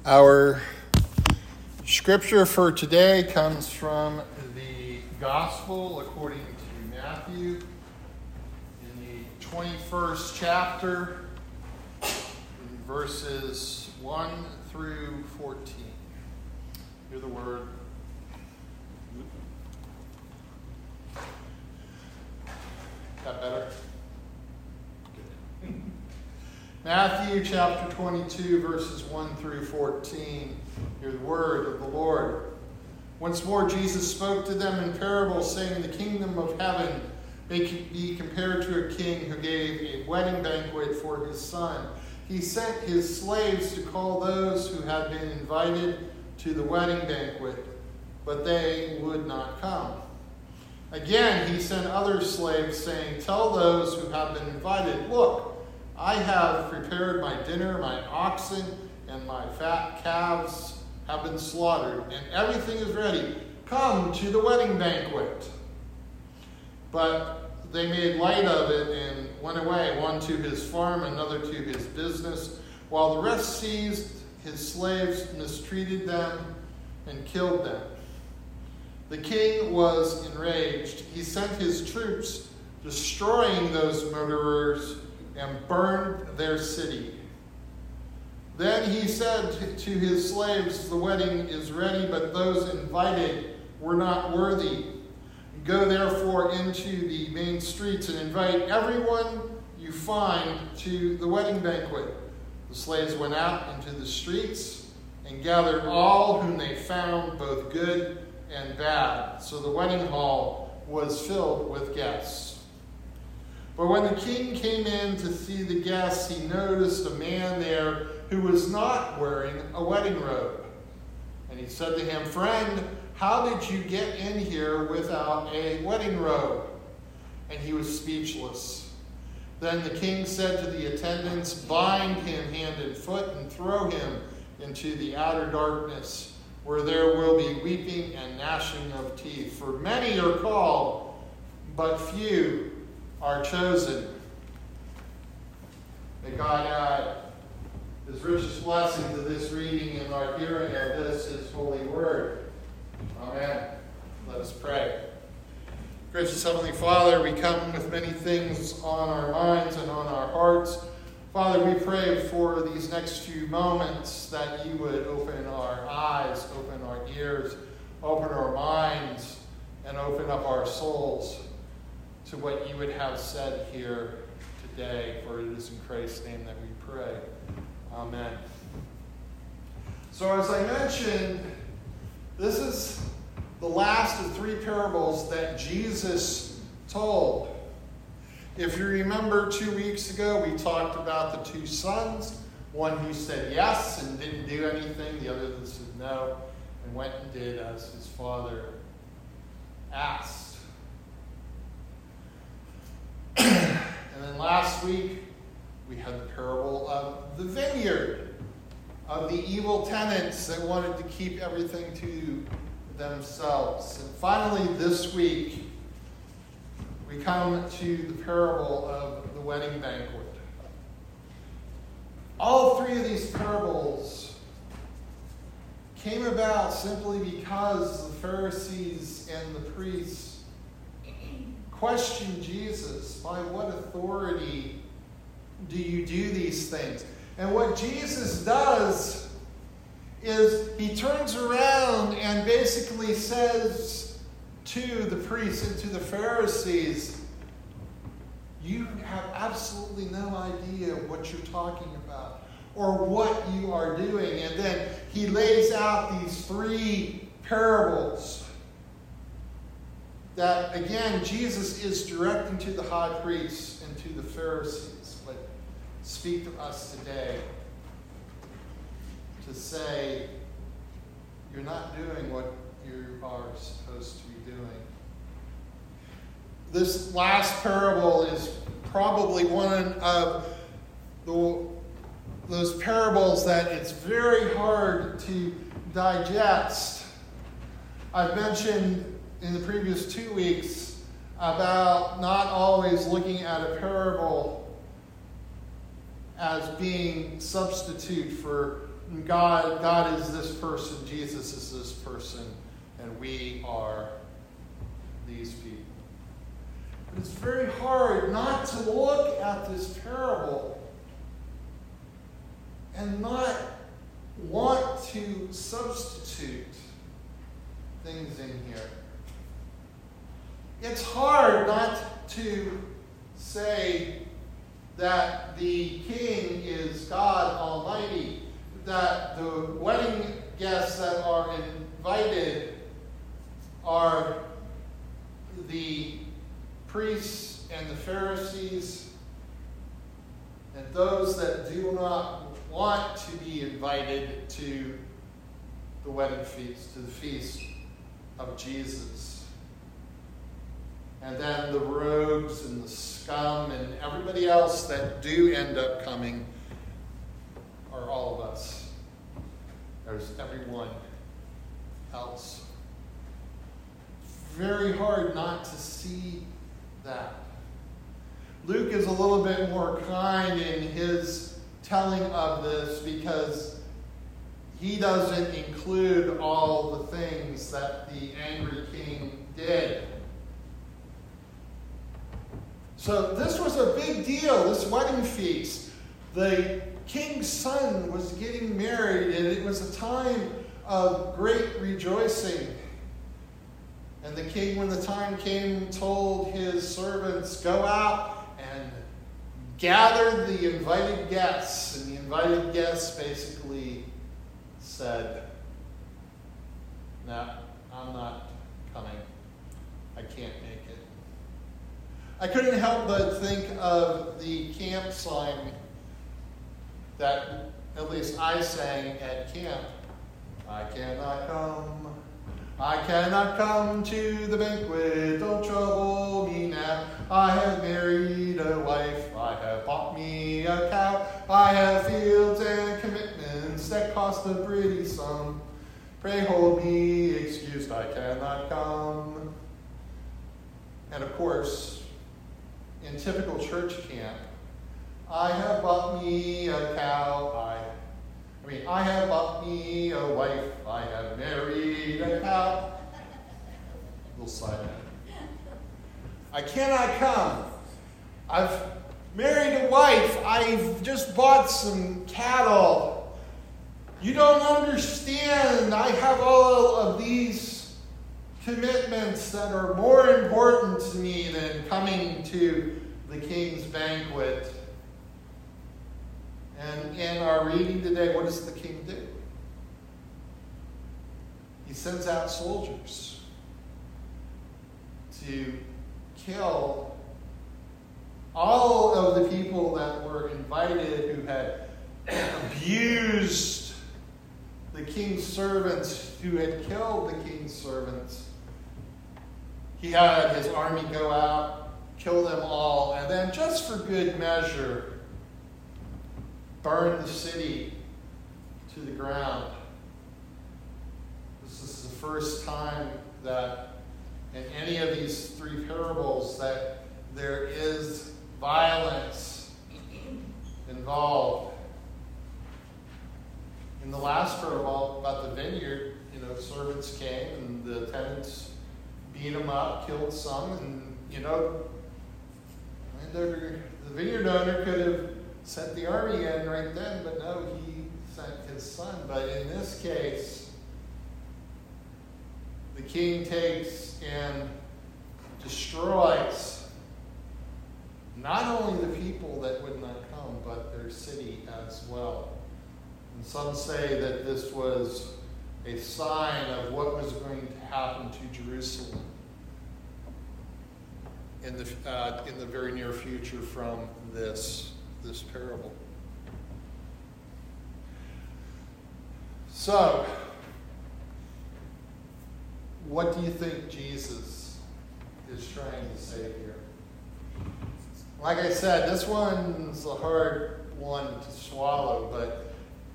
Our scripture for today comes from the Gospel according to Matthew in the 21st chapter, verses 1 through 14. Hear the word. That better? Good. Matthew chapter 22, verses 1 through 14. Hear the word of the Lord. Once more Jesus spoke to them in parables, saying, "The kingdom of heaven may be compared to a king who gave a wedding banquet for his son. He sent his slaves to call those who had been invited to the wedding banquet, but they would not come. Again, he sent other slaves, saying, 'Tell those who have been invited, look, I have prepared my dinner, my oxen and my fat calves have been slaughtered, and everything is ready. Come to the wedding banquet.' But they made light of it and went away, one to his farm, another to his business, while the rest seized his slaves, mistreated them, and killed them. The king was enraged. He sent his troops, destroying those murderers, and burned their city. Then he said to his slaves, 'The wedding is ready, but those invited were not worthy. Go therefore into the main streets and invite everyone you find to the wedding banquet.' The slaves went out into the streets and gathered all whom they found, both good and bad. So the wedding hall was filled with guests. But when the king came in to see the guests, he noticed a man there who was not wearing a wedding robe. And he said to him, 'Friend, how did you get in here without a wedding robe?' And he was speechless. Then the king said to the attendants, 'Bind him hand and foot and throw him into the outer darkness, where there will be weeping and gnashing of teeth. For many are called, but few are chosen.'" May God add his richest blessing to this reading and our hearing of this, his holy word. Amen. Let us pray. Gracious Heavenly Father, we come with many things on our minds and on our hearts. Father, we pray for these next few moments that you would open our eyes, open our ears, open our minds, and open up our souls to what you would have said here today. For it is in Christ's name that we pray. Amen. So as I mentioned, this is the last of three parables that Jesus told. If you remember 2 weeks ago, we talked about the two sons. One who said yes and didn't do anything. The other that said no and went and did as his father asked. And then last week, we had the parable of the vineyard, of the evil tenants that wanted to keep everything to themselves. And finally, this week, we come to the parable of the wedding banquet. All three of these parables came about simply because the Pharisees and the priests questioned Jesus. By what authority do you do these things? And what Jesus does is he turns around and basically says to the priests and to the Pharisees, "You have absolutely no idea what you're talking about or what you are doing." And then he lays out these three parables that, again, Jesus is directing to the high priests and to the Pharisees, but speak to us today to say, you're not doing what you are supposed to be doing. This last parable is probably one of those parables that it's very hard to digest. I've mentioned in the previous 2 weeks about not always looking at a parable as being substitute for God is this person, Jesus is this person, and we are these people. But it's very hard not to look at this parable and not want to substitute things in here. It's hard not to say that the king is God Almighty, that the wedding guests that are invited are the priests and the Pharisees, and those that do not want to be invited to the wedding feast, to the feast of Jesus. And then the rogues and the scum and everybody else that do end up coming are all of us. There's everyone else. Very hard not to see that. Luke is a little bit more kind in his telling of this because he doesn't include all the things that the angry king did. So this was a big deal, this wedding feast. The king's son was getting married, and it was a time of great rejoicing. And the king, when the time came, told his servants, go out and gather the invited guests. And the invited guests basically said, no, I'm not coming. I can't make it. I couldn't help but think of the camp sign that at least I sang at camp. I cannot come to the banquet, don't trouble me now. I have married a wife, I have bought me a cow. I have fields and commitments that cost a pretty sum. Pray hold me excused, I cannot come. And of course, in typical church camp, I have bought me a cow, I have bought me a wife, I have married a cow. A little side note. I cannot come. I've married a wife, I've just bought some cattle. You don't understand. I have all of these commitments that are more important to me than coming to the king's banquet. And in our reading today, what does the king do? He sends out soldiers to kill all of the people that were invited who had abused the king's servants, who had killed the king's servants. He had his army go out, kill them all, and then just for good measure, burn the city to the ground. This is the first time that in any of these three parables that there is violence involved. In the last parable about the vineyard, servants came and the tenants beat them up, killed some, and the vineyard owner could have sent the army in right then, but no, he sent his son. But in this case, the king takes and destroys not only the people that would not come, but their city as well. And some say that this was a sign of what was going to happen to Jerusalem in the very near future from this parable. So, what do you think Jesus is trying to say here? Like I said, this one's a hard one to swallow, but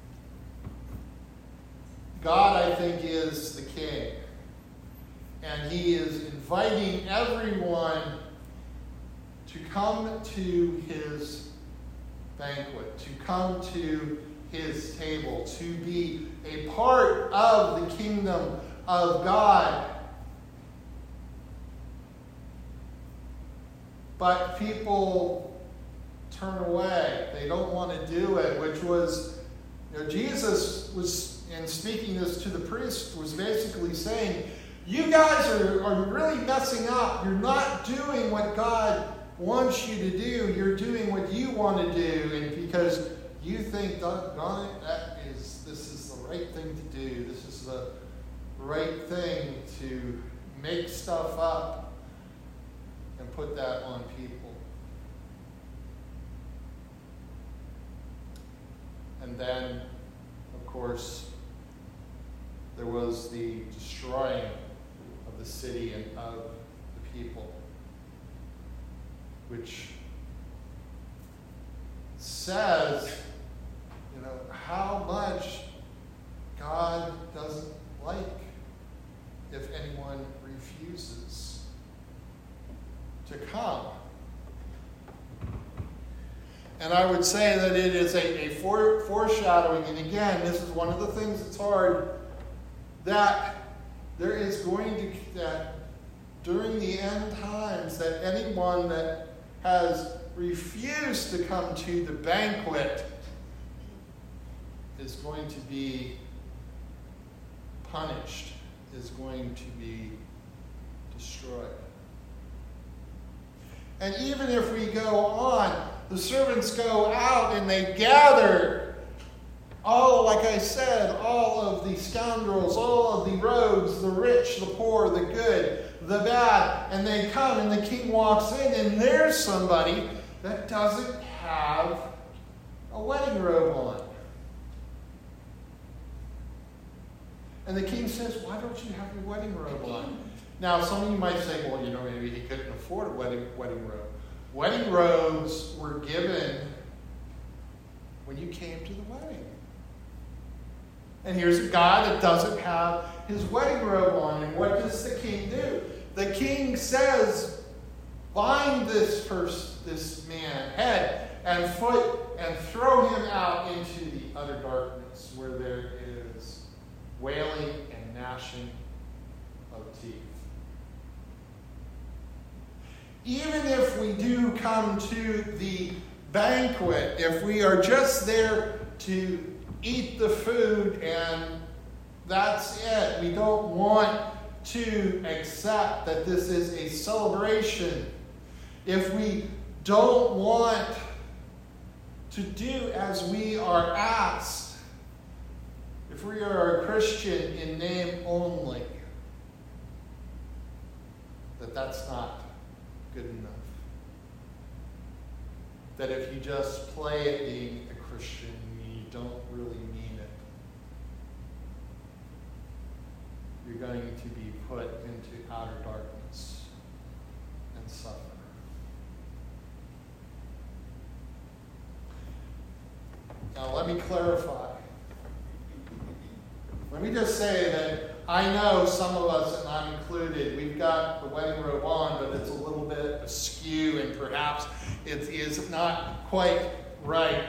God, I think, is the king. And he is inviting everyone to come to his banquet, to come to his table, to be a part of the kingdom of God. But people turn away. They don't want to do it, which was, Jesus was, in speaking this to the priest, was basically saying, you guys are really messing up. You're not doing what God wants you to do. You're doing what you want to do. And because you think, doggone it, this is the right thing to do. This is the right thing to make stuff up and put that on people. And then, of course, there was the destroying of the city and of the people, which says, how much God doesn't like if anyone refuses to come. And I would say that it is a foreshadowing, and again, this is one of the things that's hard, that there is going to, that during the end times, that anyone that has refused to come to the banquet is going to be punished, is going to be destroyed. And even if we go on, the servants go out and they gather all, like I said, all of the scoundrels, all of the rogues, the rich, the poor, the good, the bad, and they come and the king walks in and there's somebody that doesn't have a wedding robe on. And the king says, why don't you have your wedding robe on? Now, some of you might say, well, maybe he couldn't afford a wedding robe. Wedding robes were given when you came to the wedding. And here's a guy that doesn't have his wedding robe on. And what does the king do? The king says, bind this man head and foot and throw him out into the utter darkness where there is wailing and gnashing of teeth. Even if we do come to the banquet, if we are just there to eat the food and that's it, we don't want to accept that this is a celebration, if we don't want to do as we are asked, if we are a Christian in name only, that's not good enough. That if you just play at being a Christian, you don't really mean it. You're going to be put into outer darkness and suffer. Now let me clarify. Let me just say that I know some of us, and I'm included, we've got the wedding robe on, but it's a little bit askew, and perhaps it is not quite right.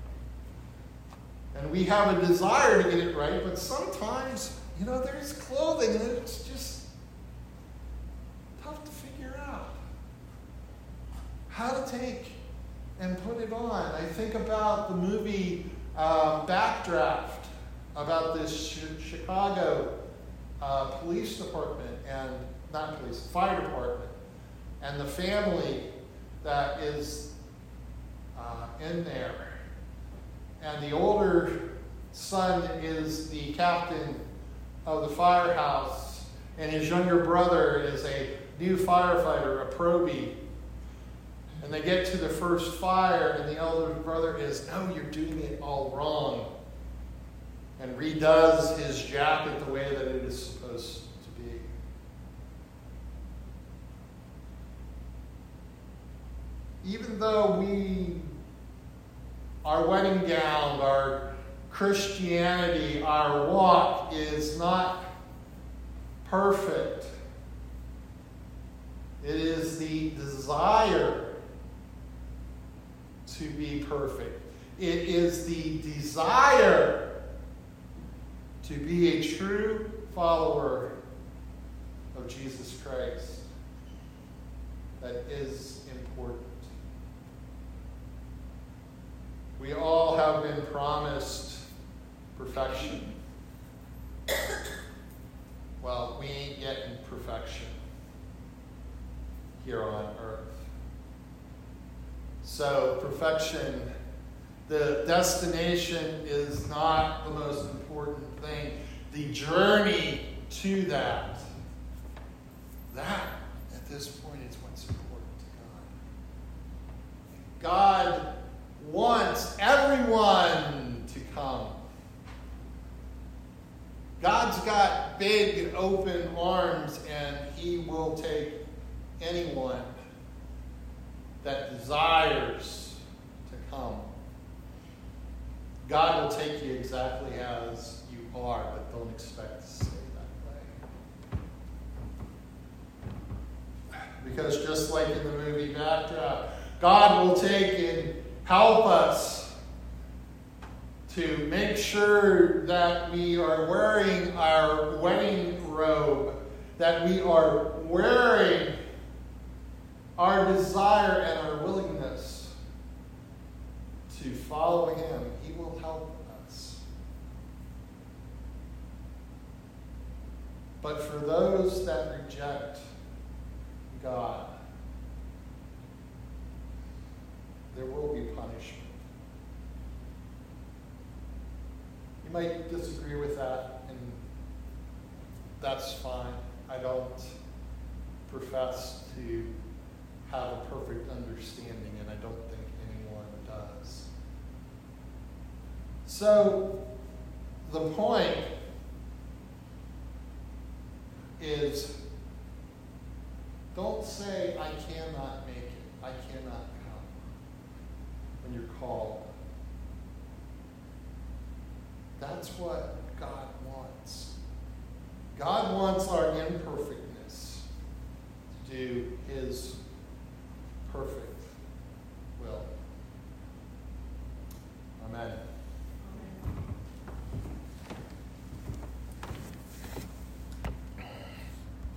And we have a desire to get it right, but sometimes, there's clothing and it's just tough to figure out how to take and put it on. I think about the movie Backdraft, about this Chicago police department, and not police, fire department, and the family that is in there. And the older son is the captain of the firehouse, and his younger brother is a new firefighter, a probie. And they get to the first fire, and the elder brother is, no, you're doing it all wrong. And redoes his jacket the way that it is supposed to be. Even though our wedding gown, our Christianity, our walk is not perfect, it is the desire to be perfect. It is the desire to be a true follower of Jesus Christ that is important. We all have been promised perfection. Well, we ain't getting perfection here on earth. So perfection, the destination is not the most important thing. The journey to that, at this point, is what's important to God. God wants everyone to come. God's got big open arms, and he will take anyone that desires to come. God will take you exactly as you are, but don't expect to stay that way. Because just like in the movie Backdraft, God will take and help us to make sure that we are wearing our wedding robe, that we are wearing our desire and our willingness to follow him. He will help us. But for those that reject God, there will be punishment. You might disagree with that, and that's fine. I don't profess to have a perfect understanding, and I don't think anyone does. So, the point is, don't say, I cannot make it, I cannot come, when you're called. That's what God